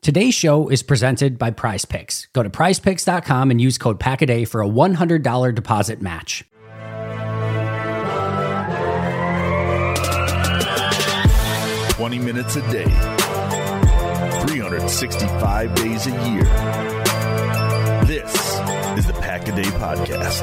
Today's show is presented by Prize Picks. Go to prizepicks.com and use code PACKADAY for a $100 deposit match. Minutes a day, 365 days a year. This is the Pack a Day Podcast.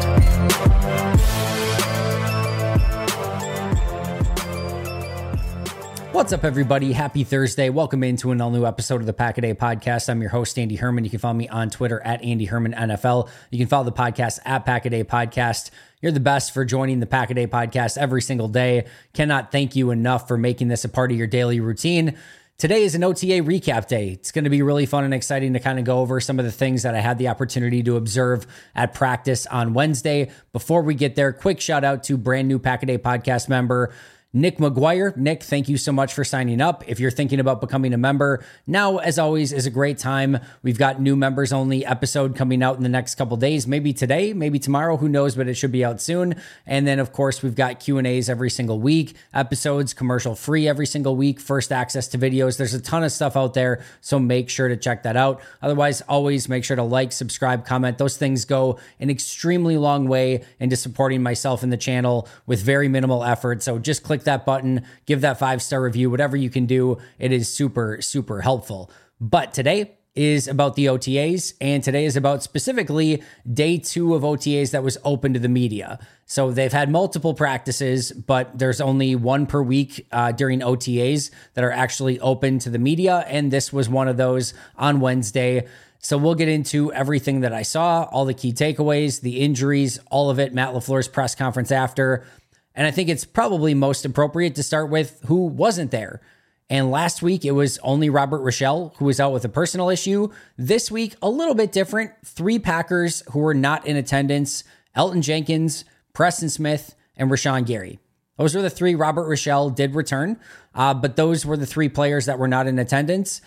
What's up, everybody? Happy Thursday. Welcome into an all-new episode of the Pack a Day Podcast. I'm your host, Andy Herman. You can follow me on Twitter at Andy Herman NFL. You can follow the podcast at Pack a Day Podcast. You're the best for joining the Pack a Day Podcast every single day. Cannot thank you enough for making this a part of your daily routine. Today is an OTA recap day. It's going to be really fun and exciting to kind of go over some of the things that I had the opportunity to observe at practice on Wednesday. Before we get there, quick shout out to brand new Pack a Day Podcast member, Nick McGuire. Nick, thank you so much for signing up. If you're thinking about becoming a member, now, as always, is a great time. We've got new members only episode coming out in the next couple days, maybe today, maybe tomorrow, who knows, but it should be out soon. And then, of course, we've got Q&As every single week, episodes commercial free every single week, first access to videos. There's a ton of stuff out there, so make sure to check that out. Otherwise, always make sure to like, subscribe, comment. Those things go an extremely long way into supporting myself and the channel with very minimal effort. So just click that button, give that 5-star review, whatever you can do. It is super, super helpful. But today is about the OTAs, and today is about specifically day 2 of OTAs that was open to the media. So they've had multiple practices, but there's only one per week during OTAs that are actually open to the media, and this was one of those on Wednesday. So we'll get into everything that I saw, all the key takeaways, the injuries, all of it, Matt LaFleur's press conference after. And I think it's probably most appropriate to start with who wasn't there. And last week, it was only Robert Rochell, who was out with a personal issue. This week, a little bit different. 3 Packers who were not in attendance: Elgton Jenkins, Preston Smith, and Rashawn Gary. Those were the 3. Robert Rochell did return, but those were the 3 players that were not in attendance.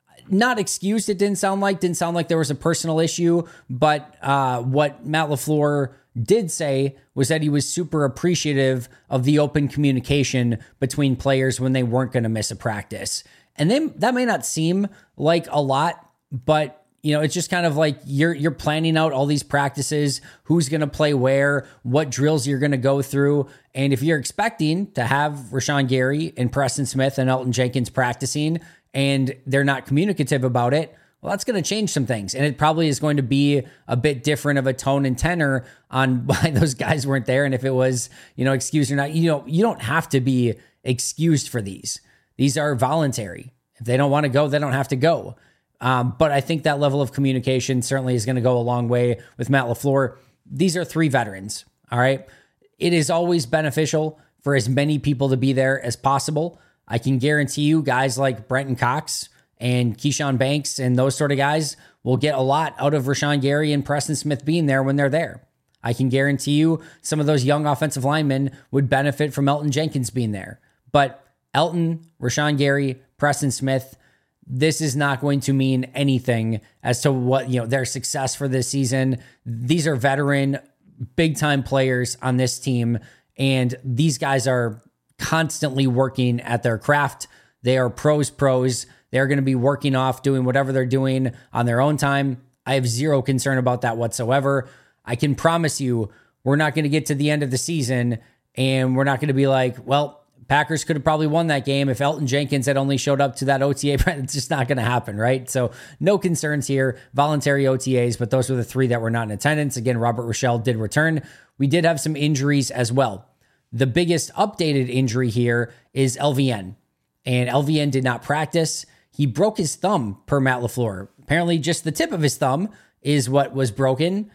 Not excused, it didn't sound like there was a personal issue, but what Matt LaFleur did say was that he was super appreciative of the open communication between players when they weren't going to miss a practice. And then that may not seem like a lot, but it's just kind of like you're planning out all these practices, who's going to play where, what drills you're going to go through. And if you're expecting to have Rashawn Gary and Preston Smith and Elgton Jenkins practicing and they're not communicative about it, well, that's going to change some things. And it probably is going to be a bit different of a tone and tenor on why those guys weren't there. And if it was, excused or not, you don't have to be excused for these. These are voluntary. If they don't want to go, they don't have to go. But I think that level of communication certainly is going to go a long way with Matt LaFleur. These are 3 veterans. All right. It is always beneficial for as many people to be there as possible. I can guarantee you guys like Brenton Cox and Keyshawn Banks and those sort of guys will get a lot out of Rashawn Gary and Preston Smith being there when they're there. I can guarantee you some of those young offensive linemen would benefit from Elgton Jenkins being there. But Elgton, Rashawn Gary, Preston Smith, this is not going to mean anything as to what, their success for this season. These are veteran, big-time players on this team, and these guys are constantly working at their craft. They are pros. They're going to be working off, doing whatever they're doing on their own time. I have zero concern about that whatsoever. I can promise you we're not going to get to the end of the season and we're not going to be like, well, Packers could have probably won that game if Elgton Jenkins had only showed up to that OTA. It's just not going to happen, right? So no concerns here. Voluntary OTAs, but those were the 3 that were not in attendance. Again, Robert Rochell did return. We did have some injuries as well. The biggest updated injury here is LVN. And LVN did not practice. He broke his thumb, per Matt LaFleur. Apparently just the tip of his thumb is what was broken.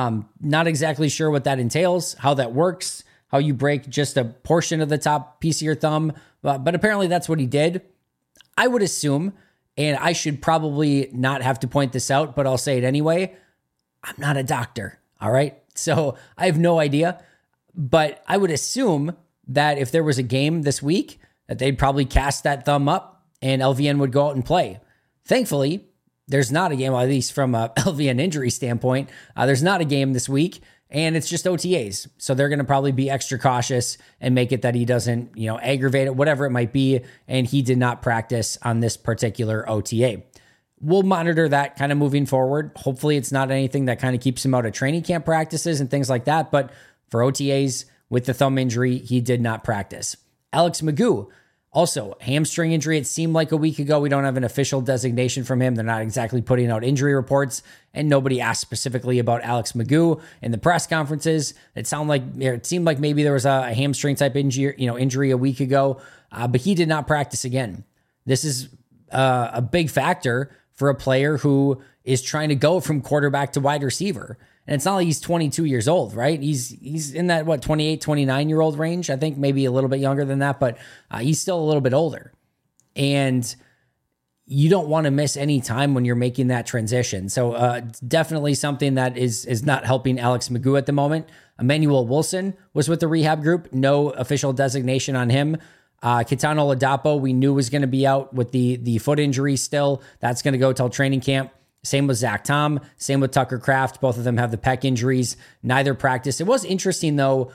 Not exactly sure what that entails, how that works, how you break just a portion of the top piece of your thumb. But apparently that's what he did. I would assume, and I should probably not have to point this out, but I'll say it anyway, I'm not a doctor, all right? So I have no idea. But I would assume that if there was a game this week, that they'd probably cast that thumb up and LVN would go out and play. Thankfully, there's not a game, well, at least from a LVN injury standpoint, there's not a game this week, and it's just OTAs. So they're going to probably be extra cautious and make it that he doesn't, aggravate it, whatever it might be. And he did not practice on this particular OTA. we'll monitor that kind of moving forward. Hopefully it's not anything that kind of keeps him out of training camp practices and things like that. But for OTAs with the thumb injury, he did not practice. Alex McGough, also hamstring injury. It seemed like a week ago. We don't have an official designation from him. They're not exactly putting out injury reports, and nobody asked specifically about Alex McGough in the press conferences. It seemed like maybe there was a hamstring type injury a week ago, but he did not practice again. This is a big factor for a player who is trying to go from quarterback to wide receiver. And it's not like he's 22 years old, right? He's in that, 28, 29-year-old range. I think maybe a little bit younger than that, but he's still a little bit older. And you don't want to miss any time when you're making that transition. So definitely something that is not helping Alex McGough at the moment. Emmanuel Wilson was with the rehab group. No official designation on him. Kitano Ladapo, we knew was going to be out with the foot injury still. That's going to go till training camp. Same with Zach Tom. Same with Tucker Kraft. Both of them have the pec injuries. Neither practiced. It was interesting, though.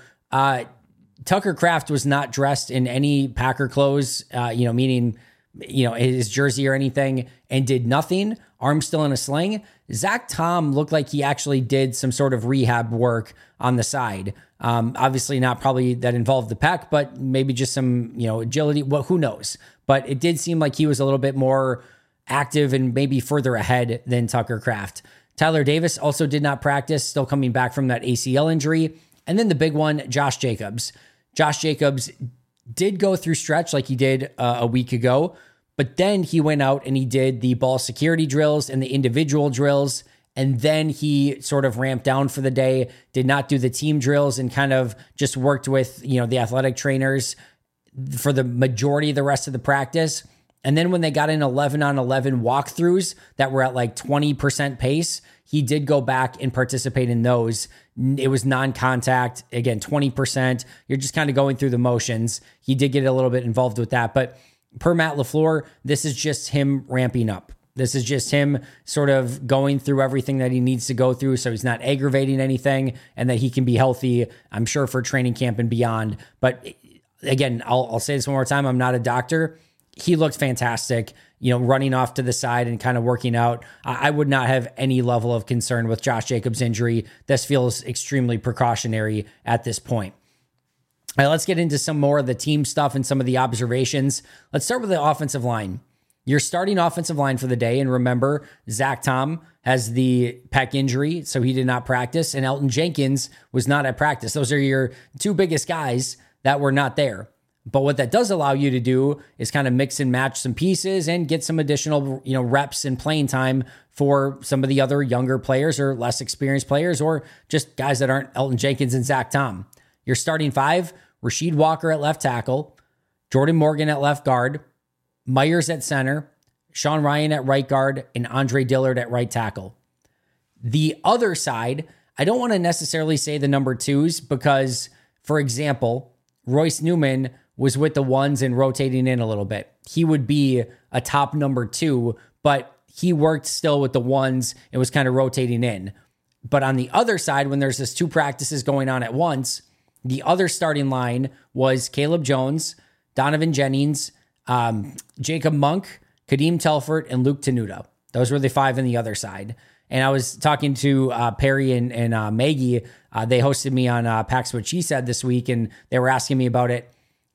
Tucker Kraft was not dressed in any Packer clothes, meaning his jersey or anything, and did nothing. Arm still in a sling. Zach Tom looked like he actually did some sort of rehab work on the side. Obviously not probably that involved the pec, but maybe just some, agility. Well, who knows? But it did seem like he was a little bit more active and maybe further ahead than Tucker Kraft. Tyler Davis also did not practice, still coming back from that ACL injury. And then the big one, Josh Jacobs. Josh Jacobs did go through stretch like he did a week ago, but then he went out and he did the ball security drills and the individual drills. And then he sort of ramped down for the day, did not do the team drills, and kind of just worked with, the athletic trainers for the majority of the rest of the practice. And then when they got in 11-on-11 walkthroughs that were at like 20% pace, he did go back and participate in those. It was non-contact, again, 20%. You're just kind of going through the motions. He did get a little bit involved with that. But per Matt LaFleur, this is just him ramping up. This is just him sort of going through everything that he needs to go through so he's not aggravating anything and that he can be healthy, I'm sure, for training camp and beyond. But again, I'll say this one more time. I'm not a doctor. He looked fantastic, running off to the side and kind of working out. I would not have any level of concern with Josh Jacobs' injury. This feels extremely precautionary at this point. All right, let's get into some more of the team stuff and some of the observations. Let's start with the offensive line. Your starting offensive line for the day, and remember, Zach Tom has the pec injury, so he did not practice, and Elton Jenkins was not at practice. Those are your two biggest guys that were not there. But what that does allow you to do is kind of mix and match some pieces and get some additional, reps and playing time for some of the other younger players or less experienced players, or just guys that aren't Elton Jenkins and Zach Tom. Your starting five: Rasheed Walker at left tackle, Jordan Morgan at left guard, Myers at center, Sean Ryan at right guard, and Andre Dillard at right tackle. The other side, I don't want to necessarily say the number twos because, for example, Royce Newman was with the ones and rotating in a little bit. He would be a top number two, but he worked still with the ones and was kind of rotating in. But on the other side, when there's this two practices going on at once, the other starting line was Caleb Jones, Donovan Jennings, Jacob Monk, Kadeem Telfort, and Luke Tenuta. Those were the five on the other side. And I was talking to Perry and Maggie. They hosted me on Pax What She Said this week, and they were asking me about it.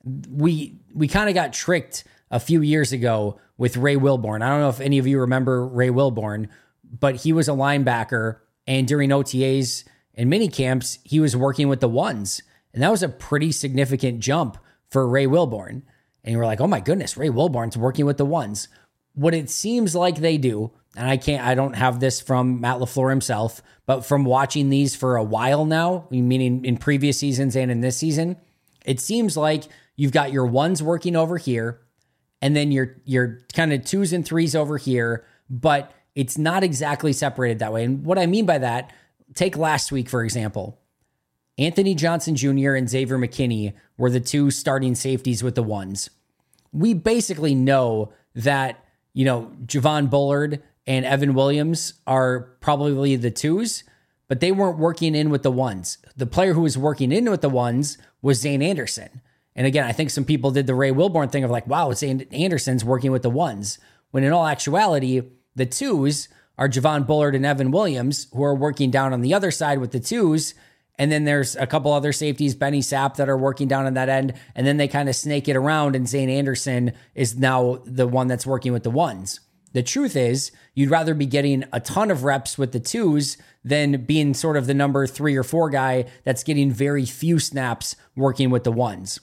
We kind of got tricked a few years ago with Ray Wilborn. I don't know if any of you remember Ray Wilborn, but he was a linebacker, and during OTAs and mini camps, he was working with the ones. And that was a pretty significant jump for Ray Wilborn. And you were like, oh my goodness, Ray Wilborn's working with the ones. What it seems like they do, and I don't have this from Matt LaFleur himself, but from watching these for a while now, meaning in previous seasons and in this season, it seems like you've got your ones working over here, and then your kind of twos and threes over here, but it's not exactly separated that way. And what I mean by that, take last week, for example. Anthony Johnson Jr. and Xavier McKinney were the two starting safeties with the ones. We basically know that, Javon Bullard and Evan Williams are probably the twos, but they weren't working in with the ones. The player who was working in with the ones was Zane Anderson. And again, I think some people did the Ray Wilborn thing of like, wow, Zane Anderson's working with the ones. When in all actuality, The twos are Javon Bullard and Evan Williams, who are working down on the other side with the twos. And then there's a couple other safeties, Benny Sapp, that are working down on that end. And then they kind of snake it around, and Zane Anderson is now the one that's working with the ones. The truth is, you'd rather be getting a ton of reps with the twos than being sort of the number 3 or 4 guy that's getting very few snaps working with the ones.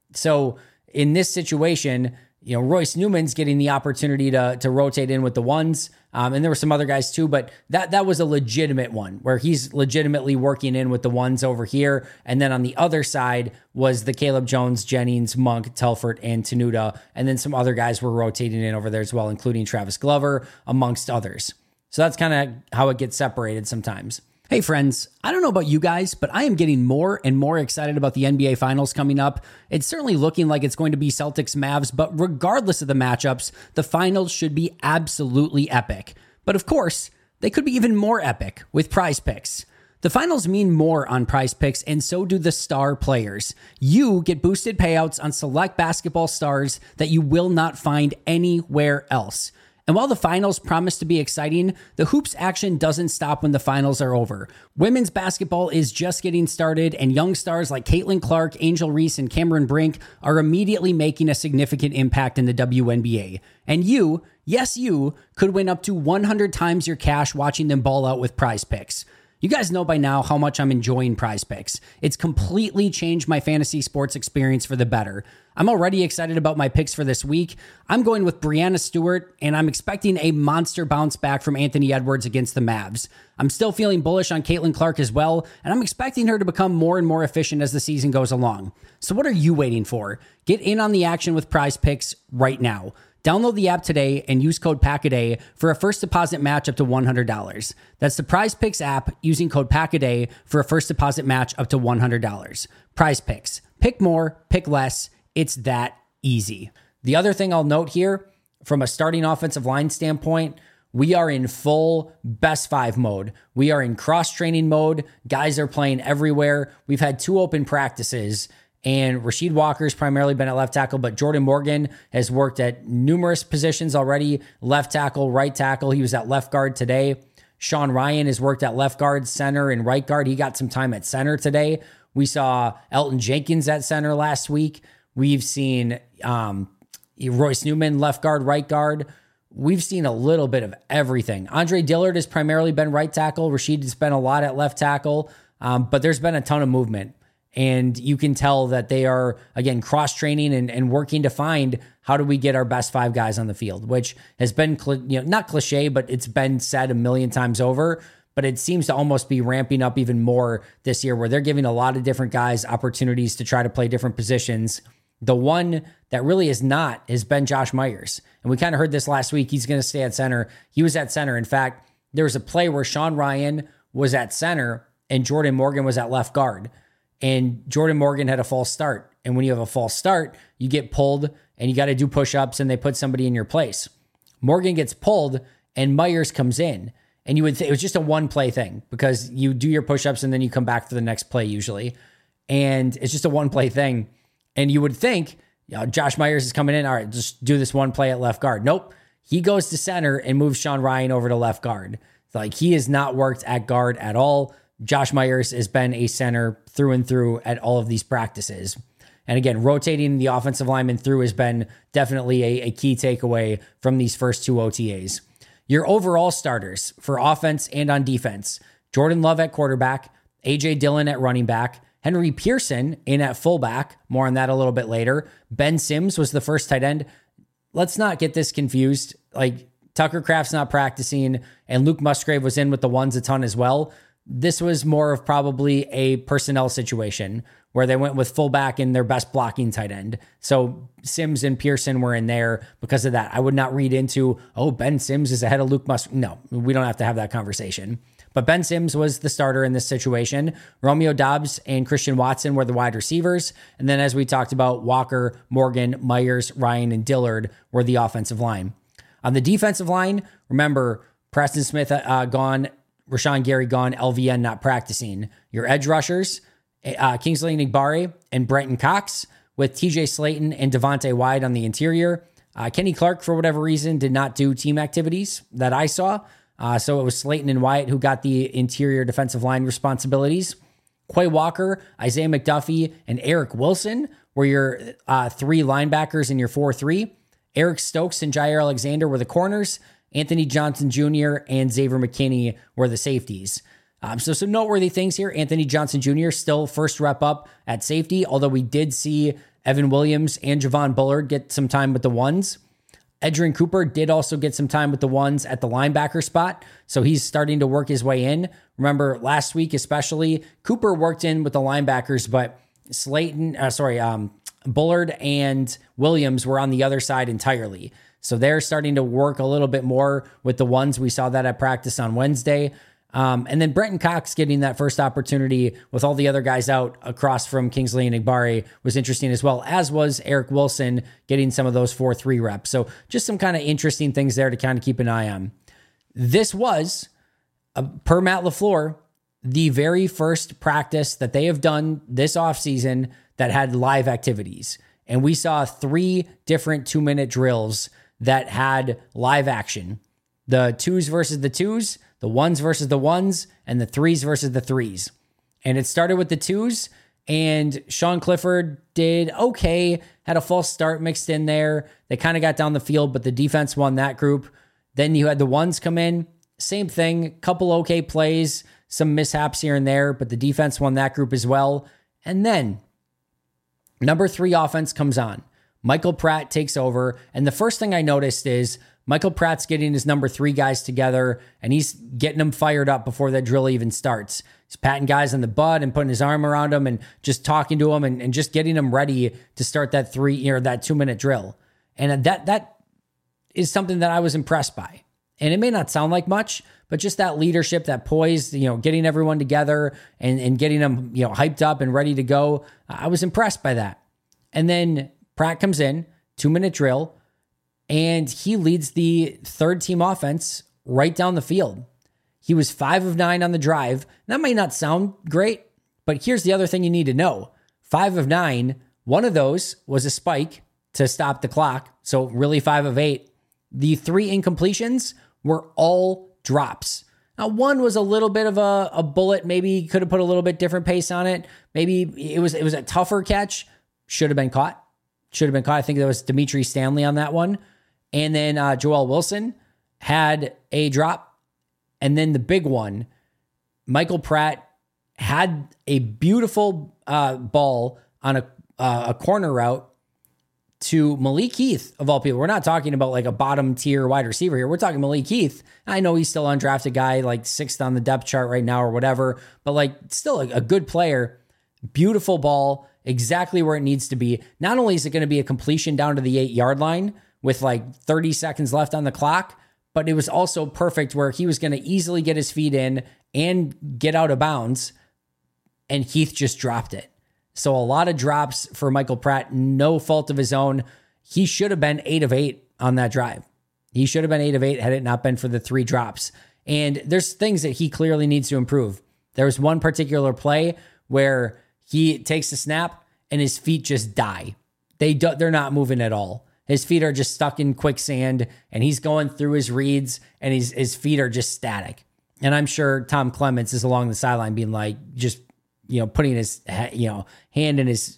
So in this situation, Royce Newman's getting the opportunity to rotate in with the ones. And there were some other guys too, but that was a legitimate one where he's legitimately working in with the ones over here. And then on the other side was the Caleb Jones, Jennings, Monk, Telfort, and Tenuta. And then some other guys were rotating in over there as well, including Travis Glover, amongst others. So that's kind of how it gets separated sometimes. Hey friends, I don't know about you guys, but I am getting more and more excited about the NBA Finals coming up. It's certainly looking like it's going to be Celtics Mavs, but regardless of the matchups, the finals should be absolutely epic. But of course, they could be even more epic with Prize Picks. The finals mean more on Prize Picks, and so do the star players. You get boosted payouts on select basketball stars that you will not find anywhere else. And while the finals promise to be exciting, the hoops action doesn't stop when the finals are over. Women's basketball is just getting started, and young stars like Caitlin Clark, Angel Reese, and Cameron Brink are immediately making a significant impact in the WNBA. And you, yes you, could win up to 100 times your cash watching them ball out with Prize Picks. You guys know by now how much I'm enjoying Prize Picks. It's completely changed my fantasy sports experience for the better. I'm already excited about my picks for this week. I'm going with Breanna Stewart, and I'm expecting a monster bounce back from Anthony Edwards against the Mavs. I'm still feeling bullish on Caitlin Clark as well, and I'm expecting her to become more and more efficient as the season goes along. So what are you waiting for? Get in on the action with Prize Picks right now. Download the app today and use code PACKADAY for a first deposit match up to $100. That's the Prize Picks app using code PACKADAY for a first deposit match up to $100. Prize Picks. Pick more, pick less. It's that easy. The other thing I'll note here, from a starting offensive line standpoint, we are in full best 5 mode. We are in cross-training mode. Guys are playing everywhere. We've had 2 open practices, and Rasheed Walker's primarily been at left tackle, but Jordan Morgan has worked at numerous positions already. Left tackle, right tackle. He was at left guard today. Sean Ryan has worked at left guard, center, and right guard. He got some time at center today. We saw Elton Jenkins at center last week. We've seen Royce Newman, left guard, right guard. We've seen a little bit of everything. Andre Dillard has primarily been right tackle. Rasheed has been a lot at left tackle, but there's been a ton of movement. And you can tell that they are, again, cross-training and working to find how do we get our best 5 guys on the field, which has been, not cliche, but it's been said a million times over. But it seems to almost be ramping up even more this year, where they're giving a lot of different guys opportunities to try to play different positions. The one that really is not has been Josh Myers. And we kind of heard this last week. He's going to stay at center. He was at center. In fact, there was a play where Sean Ryan was at center and Jordan Morgan was at left guard. And Jordan Morgan had a false start. And when you have a false start, you get pulled and you got to do push-ups and they put somebody in your place. Morgan gets pulled and Myers comes in. And you would think it was just a one-play thing because you do your push-ups and then you come back for the next play usually. And it's just a one-play thing. And you would think, Josh Myers is coming in. All right, just do this one play at left guard. Nope. He goes to center and moves Sean Ryan over to left guard. Like, he has not worked at guard at all. Josh Myers has been a center through and through at all of these practices. And again, rotating the offensive lineman through has been definitely a key takeaway from these first 2 OTAs. Your overall starters for offense and on defense: Jordan Love at quarterback, A.J. Dillon at running back, Henry Pearson in at fullback. More on that a little bit later. Ben Sims was the first tight end. Let's not get this confused. Like, Tucker Kraft's not practicing, and Luke Musgrave was in with the ones a ton as well. This was more of probably a personnel situation where they went with fullback and their best blocking tight end. So Sims and Pearson were in there because of that. I would not read into, Ben Sims is ahead of Luke Musgrave. No, we don't have to have that conversation. But Ben Sims was the starter in this situation. Romeo Doubs and Christian Watson were the wide receivers. And then, as we talked about, Walker, Morgan, Myers, Ryan, and Dillard were the offensive line. On the defensive line, remember, Preston Smith gone, Rashawn Gary gone, LVN not practicing. Your edge rushers, Kingsley Enagbare and Brenton Cox, with TJ Slayton and Devontae Wyatt on the interior. Kenny Clark, for whatever reason, did not do team activities that I saw. So it was Slayton and Wyatt who got the interior defensive line responsibilities. Quay Walker, Isaiah McDuffie, and Eric Wilson were your 3 linebackers in your 4-3. Eric Stokes and Jair Alexander were the corners. Anthony Johnson Jr. and Xavier McKinney were the safeties. So some noteworthy things here. Anthony Johnson Jr. still first rep up at safety, although we did see Evan Williams and Javon Bullard get some time with the ones. Edgerrin Cooper did also get some time with the ones at the linebacker spot, so he's starting to work his way in. Remember last week especially, Cooper worked in with the linebackers, but Bullard and Williams were on the other side entirely. So they're starting to work a little bit more with the ones. We saw that at practice on Wednesday. And then Brenton Cox getting that first opportunity with all the other guys out across from Kingsley and Igbari was interesting as well, as was Eric Wilson getting some of those 4-3 reps. So just some kind of interesting things there to kind of keep an eye on. This was, per Matt LaFleur, the very first practice that they have done this offseason that had live activities. And we saw 3 different 2-minute drills that had live action. The 2s versus the 2s, the 1s versus the 1s, and the 3s versus the 3s. And it started with the 2s, and Sean Clifford did okay, had a false start mixed in there. They kind of got down the field, but the defense won that group. Then you had the 1s come in, same thing, couple okay plays, some mishaps here and there, but the defense won that group as well. And then number 3 offense comes on. Michael Pratt takes over, and the first thing I noticed is Michael Pratt's getting his number 3 guys together, and he's getting them fired up before that drill even starts. He's patting guys on the butt and putting his arm around them and just talking to them and just getting them ready to start that 2-minute drill. And that is something that I was impressed by. And it may not sound like much, but just that leadership, that poise, getting everyone together and getting them, hyped up and ready to go. I was impressed by that. And then Pratt comes in, 2-minute drill, and he leads the 3rd team offense right down the field. He was 5 of 9 on the drive. That might not sound great, but here's the other thing you need to know. 5 of 9, one of those was a spike to stop the clock. So really 5 of 8. The 3 incompletions were all drops. Now, one was a little bit of a bullet. Maybe could have put a little bit different pace on it. Maybe it was a tougher catch. Should have been caught. I think there was Dimitri Stanley on that one. And then Joel Wilson had a drop. And then the big one, Michael Pratt had a beautiful ball on a corner route to Malik Heath, of all people. We're not talking about like a bottom tier wide receiver here. We're talking Malik Heath. I know he's still an undrafted guy, like 6th on the depth chart right now or whatever, but like still a good player. Beautiful ball, exactly where it needs to be. Not only is it going to be a completion down to the 8-yard line with like 30 seconds left on the clock, but it was also perfect where he was going to easily get his feet in and get out of bounds, and Heath just dropped it. So a lot of drops for Michael Pratt, no fault of his own. He should have been 8 of 8 on that drive. He should have been 8 of 8 had it not been for the 3 drops. And there's things that he clearly needs to improve. There was one particular play where he takes the snap and his feet just die. They're not moving at all. His feet are just stuck in quicksand, and he's going through his reads, and his feet are just static. And I'm sure Tom Clements is along the sideline being like, just, putting his, hand in his,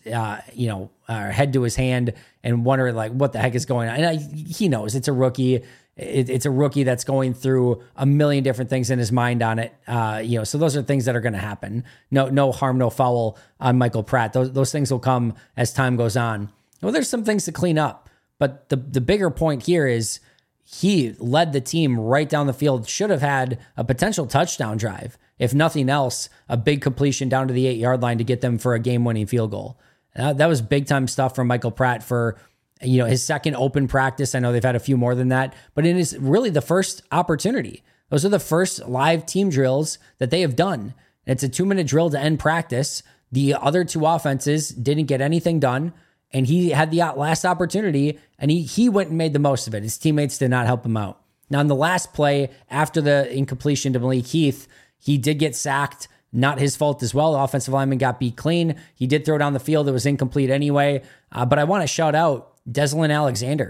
head to his hand and wondering like, what the heck is going on? And he knows it's a rookie. It's a rookie that's going through a million different things in his mind on it. So those are things that are going to happen. No harm, no foul on Michael Pratt. Those things will come as time goes on. Well, there's some things to clean up. But the bigger point here is he led the team right down the field, should have had a potential touchdown drive. If nothing else, a big completion down to the 8-yard line to get them for a game-winning field goal. That was big-time stuff from Michael Pratt for his second open practice. I know they've had a few more than that, but it is really the first opportunity. Those are the first live team drills that they have done. It's a 2-minute drill to end practice. The other 2 offenses didn't get anything done. And he had the last opportunity, and he went and made the most of it. His teammates did not help him out. Now, in the last play, after the incompletion to Malik Heath, he did get sacked. Not his fault as well. The offensive lineman got beat clean. He did throw down the field. It was incomplete anyway. But I want to shout out Deslin Alexander.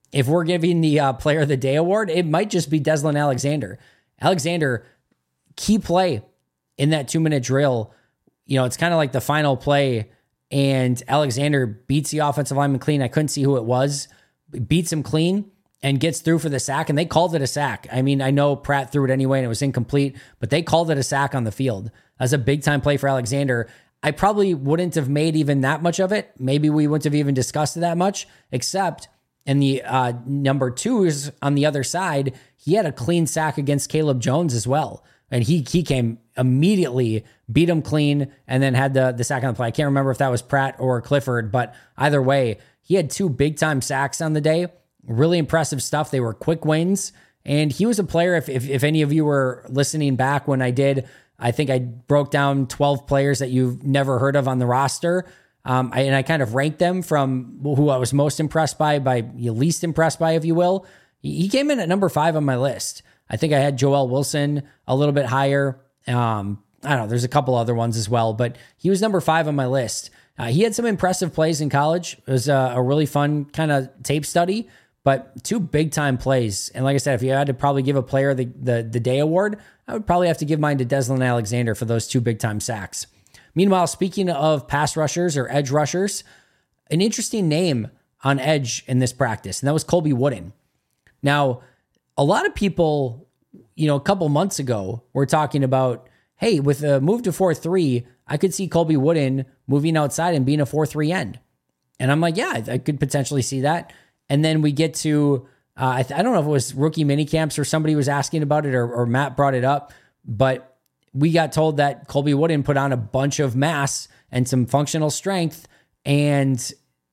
if we're giving the Player of the Day award, it might just be Deslin Alexander. Alexander, key play in that 2-minute drill. It's kind of like the final play, and Alexander beats the offensive lineman clean. I couldn't see who it was. Beats him clean and gets through for the sack, and they called it a sack. I mean, I know Pratt threw it anyway, and it was incomplete, but they called it a sack on the field. That's a big-time play for Alexander. I probably wouldn't have made even that much of it. Maybe we wouldn't have even discussed it that much, except in the number 2s on the other side, he had a clean sack against Caleb Jones as well. And he came immediately, beat him clean, and then had the sack on the play. I can't remember if that was Pratt or Clifford, but either way, he had 2 big-time sacks on the day. Really impressive stuff. They were quick wins. And he was a player, if any of you were listening back when I did, I think I broke down 12 players that you've never heard of on the roster. And I kind of ranked them from who I was most impressed by least impressed by, if you will. He came in at number 5 on my list. I think I had Joel Wilson a little bit higher. I don't know. There's a couple other ones as well, but he was number 5 on my list. He had some impressive plays in college. It was a really fun kind of tape study, but 2 big time plays. And like I said, if you had to probably give a player the day award, I would probably have to give mine to Deslin Alexander for those 2 big time sacks. Meanwhile, speaking of pass rushers or edge rushers, an interesting name on edge in this practice, and that was Colby Wooden. Now, a lot of people, a couple months ago were talking about, hey, with a move to 4-3, I could see Colby Wooden moving outside and being a 4-3 end. And I'm like, yeah, I could potentially see that. And then we get to, I don't know if it was rookie mini camps or somebody was asking about it or Matt brought it up, but we got told that Colby Wooden put on a bunch of mass and some functional strength and,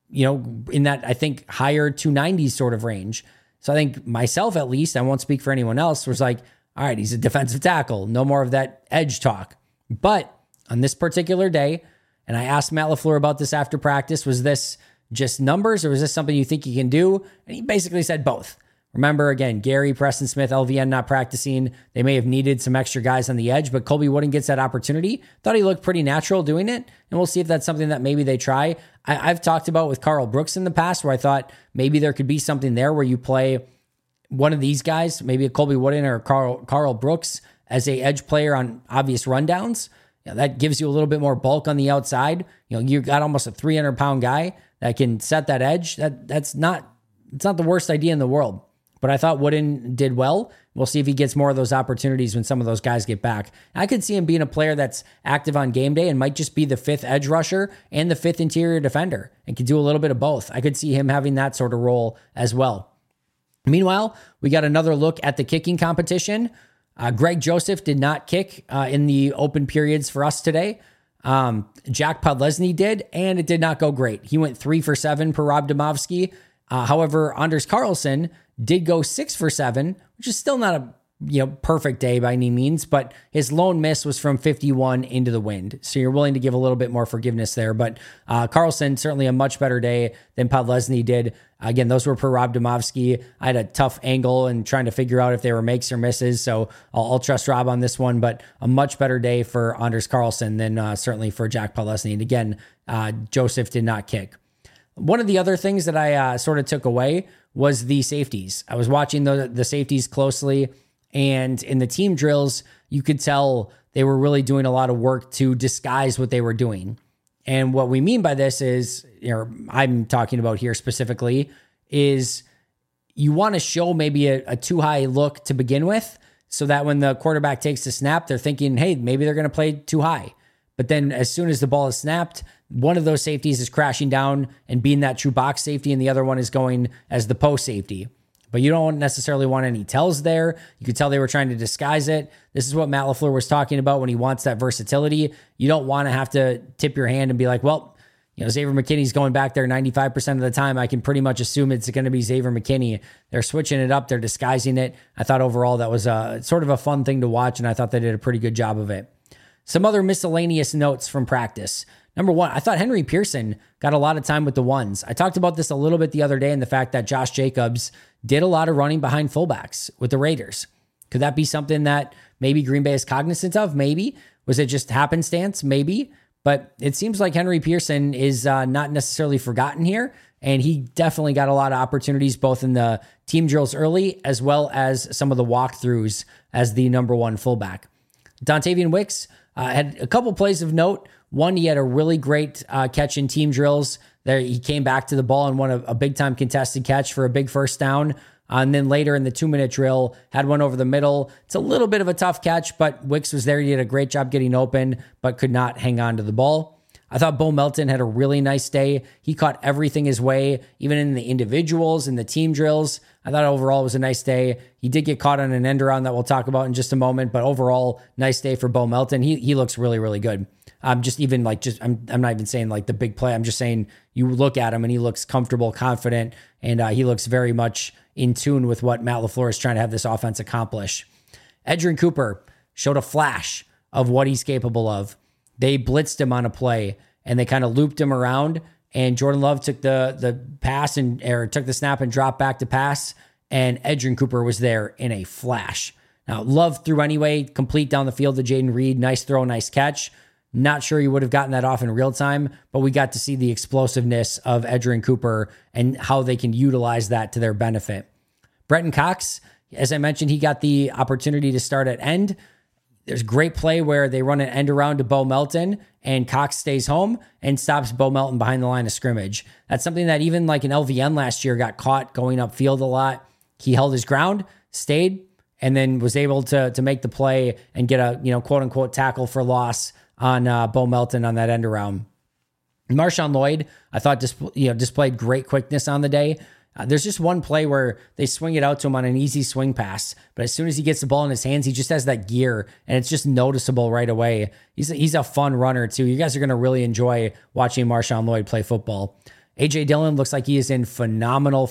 in that, I think, higher 290s sort of range. So I think myself, at least, I won't speak for anyone else, was like, all right, he's a defensive tackle. No more of that edge talk. But on this particular day, and I asked Matt LaFleur about this after practice, was this just numbers or was this something you think he can do? And he basically said both. Remember, again, Gary, Preston Smith, LVN not practicing. They may have needed some extra guys on the edge, but Colby Wooden gets that opportunity. Thought he looked pretty natural doing it, and we'll see if that's something that maybe they try. I've talked about with Carl Brooks in the past where I thought maybe there could be something there where you play one of these guys, maybe a Colby Wooden or Carl Brooks as a edge player on obvious rundowns. That gives you a little bit more bulk on the outside. You got almost a 300-pound guy that can set that edge. It's not the worst idea in the world. But I thought Wooden did well. We'll see if he gets more of those opportunities when some of those guys get back. I could see him being a player that's active on game day and might just be the 5th edge rusher and the 5th interior defender and could do a little bit of both. I could see him having that sort of role as well. Meanwhile, we got another look at the kicking competition. Greg Joseph did not kick in the open periods for us today. Jack Podlesny did, and it did not go great. He went 3 for 7 per Rob Domofsky. However, Anders Carlson did go 6 for 7, which is still not a perfect day by any means, but his lone miss was from 51 into the wind. So you're willing to give a little bit more forgiveness there. But Carlson, certainly a much better day than Podlesny did. Again, those were per Rob Domofsky. I had a tough angle and trying to figure out if they were makes or misses. So I'll trust Rob on this one, but a much better day for Anders Carlson than certainly for Jack Podlesny. And again, Joseph did not kick. One of the other things that I sort of took away was the safeties. I was watching the safeties closely, and in the team drills, you could tell they were really doing a lot of work to disguise what they were doing. And what we mean by this is, I'm talking about here specifically, is you want to show maybe a too high look to begin with, so that when the quarterback takes the snap, they're thinking, hey, maybe they're going to play too high. But then as soon as the ball is snapped, one of those safeties is crashing down and being that true box safety, and the other one is going as the post safety. But you don't necessarily want any tells there. You could tell they were trying to disguise it. This is what Matt LaFleur was talking about when he wants that versatility. You don't want to have to tip your hand and be like, well, Xavier McKinney's going back there 95% of the time. I can pretty much assume it's going to be Xavier McKinney. They're switching it up. They're disguising it. I thought overall that was sort of a fun thing to watch, and I thought they did a pretty good job of it. Some other miscellaneous notes from practice. Number one, I thought Henry Pearson got a lot of time with the ones. I talked about this a little bit the other day, and the fact that Josh Jacobs did a lot of running behind fullbacks with the Raiders. Could that be something that maybe Green Bay is cognizant of? Maybe. Was it just happenstance? Maybe. But it seems like Henry Pearson is not necessarily forgotten here. And he definitely got a lot of opportunities, both in the team drills early, as well as some of the walkthroughs as the number one fullback. Dontavian Wicks had a couple plays of note. One, he had a really great catch in team drills. There, he came back to the ball and won a big-time contested catch for a big first down. And then later in the 2-minute drill, had one over the middle. It's a little bit of a tough catch, but Wicks was there. He did a great job getting open, but could not hang on to the ball. I thought Bo Melton had a really nice day. He caught everything his way, even in the individuals and the team drills. I thought overall it was a nice day. He did get caught on an end around that we'll talk about in just a moment, but overall, nice day for Bo Melton. He looks really, really good. I'm not even saying like the big play. I'm just saying you look at him and he looks comfortable, confident, and he looks very much in tune with what Matt LaFleur is trying to have this offense accomplish. Edgerrin Cooper showed a flash of what he's capable of. They blitzed him on a play and they kind of looped him around, and Jordan Love took the pass or took the snap and dropped back to pass, and Edgerrin Cooper was there in a flash. Now, Love threw anyway, complete down the field to Jaden Reed. Nice throw, nice catch. Not sure he would have gotten that off in real time, but we got to see the explosiveness of Edgerrin Cooper and how they can utilize that to their benefit. Brenton Cox, as I mentioned, he got the opportunity to start at end. There's a great play where they run an end around to Bo Melton, and Cox stays home and stops Bo Melton behind the line of scrimmage. That's something that even like an LVN last year got caught going upfield a lot. He held his ground, stayed, and then was able to make the play and get a quote unquote tackle for loss on Bo Melton on that end around. Marshawn Lloyd, I thought displayed great quickness on the day. There's just one play where they swing it out to him on an easy swing pass, but as soon as he gets the ball in his hands, he just has that gear, and it's just noticeable right away. He's a fun runner too. You guys are going to really enjoy watching Marshawn Lloyd play football. A.J. Dillon looks like he is in phenomenal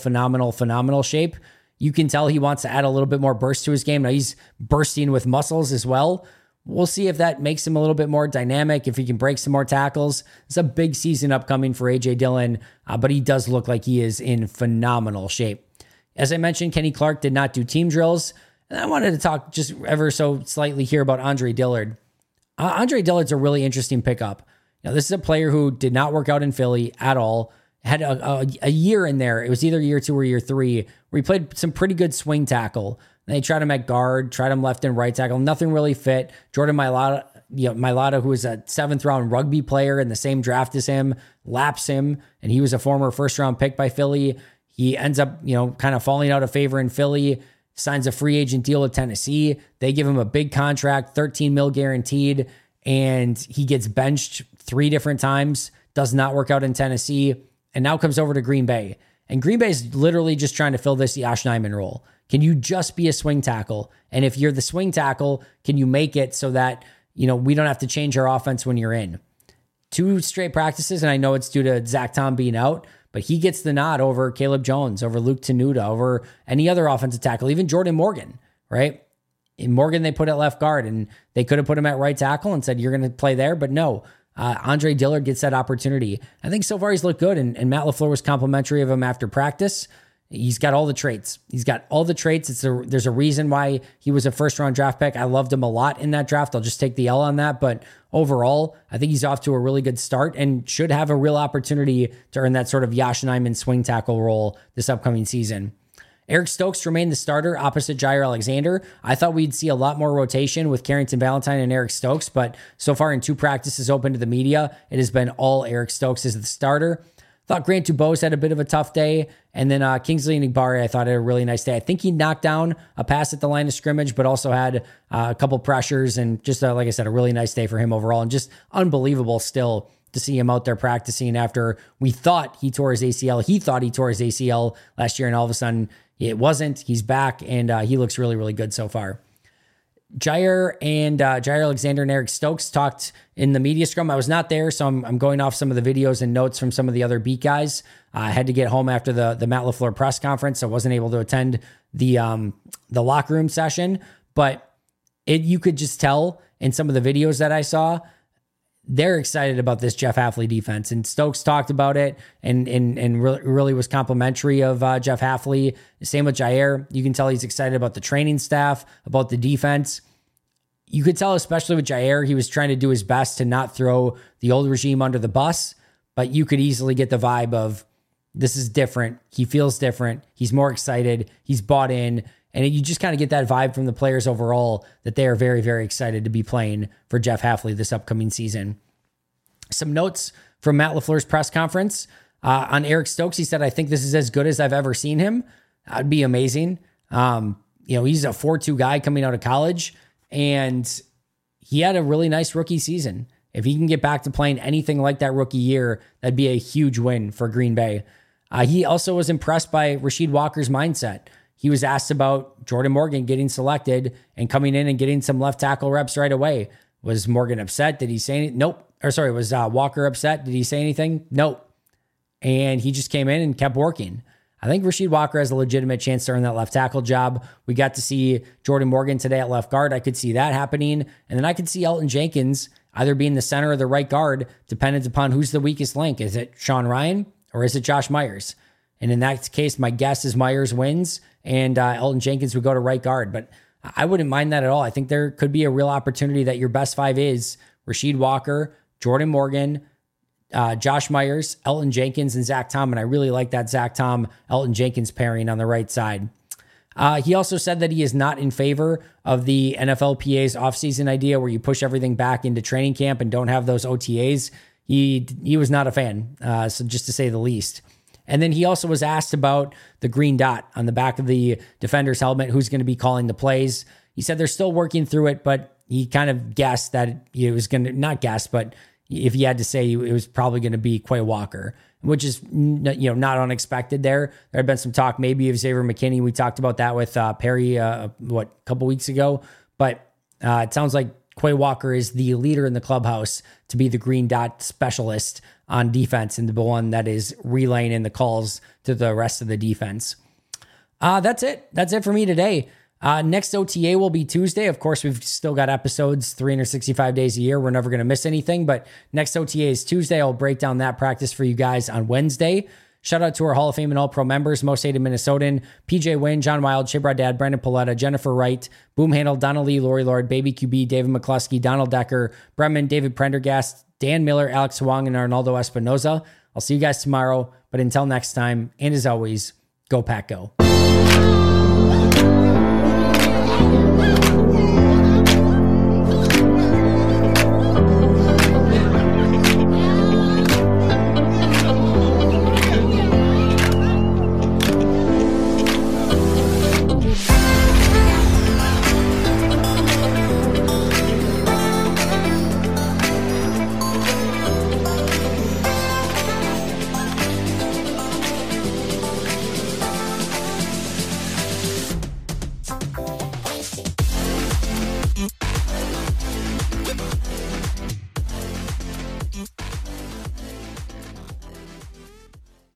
shape. You can tell he wants to add a little bit more burst to his game. Now he's bursting with muscles as well. We'll see if that makes him a little bit more dynamic, if he can break some more tackles. It's a big season upcoming for A.J. Dillon, but he does look like he is in phenomenal shape. As I mentioned, Kenny Clark did not do team drills, and I wanted to talk just ever so slightly here about Andre Dillard. Andre Dillard's a really interesting pickup. This is a player who did not work out in Philly at all, had a year in there. It was either year 2 or year 3, where he played some pretty good swing tackle. They tried him at guard, tried him left and right tackle. Nothing really fit. Jordan Mailata, who was a 7th round rugby player in the same draft as him, laps him, and he was a former 1st round pick by Philly. He ends up, kind of falling out of favor in Philly, signs a free agent deal with Tennessee. They give him a big contract, $13 million guaranteed, and he gets benched 3 different times, does not work out in Tennessee, and now comes over to Green Bay. And Green Bay is literally just trying to fill this Yosh Nijman role. Can you just be a swing tackle? And if you're the swing tackle, can you make it so that, we don't have to change our offense when you're in? 2 straight practices, and I know it's due to Zach Tom being out, but he gets the nod over Caleb Jones, over Luke Tenuta, over any other offensive tackle, even Jordan Morgan, right? In Morgan, they put at left guard, and they could have put him at right tackle and said, you're going to play there, but no. Andre Dillard gets that opportunity. I think so far he's looked good, and Matt LaFleur was complimentary of him after practice. He's got all the traits. There's a reason why he was a 1st round draft pick. I loved him a lot in that draft. I'll just take the L on that. But overall, I think he's off to a really good start and should have a real opportunity to earn that sort of Yosh Nijman swing tackle role this upcoming season. Eric Stokes remained the starter opposite Jair Alexander. I thought we'd see a lot more rotation with Carrington Valentine and Eric Stokes, but so far in 2 practices open to the media, it has been all Eric Stokes as the starter. Thought Grant Dubose had a bit of a tough day. And then Kingsley Enagbare, I thought, had a really nice day. I think he knocked down a pass at the line of scrimmage, but also had a couple pressures and just, like I said, a really nice day for him overall. And just unbelievable still to see him out there practicing after we thought he tore his ACL. He thought he tore his ACL last year, and all of a sudden it wasn't. He's back, and he looks really, really good so far. Jair Alexander and Eric Stokes talked in the media scrum. I was not there, so I'm going off some of the videos and notes from some of the other beat guys. I had to get home after the Matt LaFleur press conference, so I wasn't able to attend the locker room session. But you could just tell in some of the videos that I saw, they're excited about this Jeff Hafley defense. And Stokes talked about it and really was complimentary of Jeff Hafley. Same with Jair. You can tell he's excited about the training staff, about the defense. you could tell, especially with Jair, he was trying to do his best to not throw the old regime under the bus, but you could easily get the vibe of this is different. He feels different. He's more excited. He's bought in. And you just kind of get that vibe from the players overall that they are very, very excited to be playing for Jeff Hafley this upcoming season. Some notes from Matt LaFleur's press conference on Eric Stokes. He said, I think this is as good as I've ever seen him. That'd be amazing. He's a 4.2 guy coming out of college, and he had a really nice rookie season. If he can get back to playing anything like that rookie year, that'd be a huge win for Green Bay. He also was impressed by Rasheed Walker's mindset. He was asked about Jordan Morgan getting selected and coming in and getting some left tackle reps right away. Was Morgan upset? Did he say anything? Nope. Was Walker upset? Did he say anything? Nope. And he just came in and kept working. I think Rasheed Walker has a legitimate chance to earn that left tackle job. We got to see Jordan Morgan today at left guard. I could see that happening. And then I could see Elton Jenkins either being the center or the right guard, dependent upon who's the weakest link. Is it Sean Rhyan or is it Josh Myers? And in that case, my guess is Myers wins and Elton Jenkins would go to right guard. But I wouldn't mind that at all. I think there could be a real opportunity that your best five is Rasheed Walker, Jordan Morgan, Josh Myers, Elton Jenkins, and Zach Tom. And I really like that Zach Tom, Elton Jenkins pairing on the right side. He also said that he is not in favor of the NFLPA's offseason idea where you push everything back into training camp and don't have those OTAs. He was not a fan, so just to say the least. And then he also was asked about the green dot on the back of the defender's helmet, who's going to be calling the plays. He said they're still working through it, but he kind of guessed that it was going to, not guess, but if he had to say, it was probably going to be Quay Walker, which is not unexpected there. There had been some talk maybe of Xavier McKinney. We talked about that with Perry, a couple weeks ago. But it sounds like Quay Walker is the leader in the clubhouse to be the green dot specialist on defense and the one that is relaying in the calls to the rest of the defense. That's it. That's it for me today. Next OTA will be Tuesday. Of course, we've still got episodes 365 days a year. We're never going to miss anything, but next OTA is Tuesday. I'll break down that practice for you guys on Wednesday. Shout out to our Hall of Fame and All-Pro members, Most Hated Minnesotan, PJ Wynn, John Wild, Shibra Dad, Brandon Paletta, Jennifer Wright, Boom Handle, Donald Lee, Lori Lord, Baby QB, David McCluskey, Donald Decker, Bremen, David Prendergast, Dan Miller, Alex Huang, and Arnaldo Espinoza. I'll see you guys tomorrow, but until next time, and as always, go Pack Go.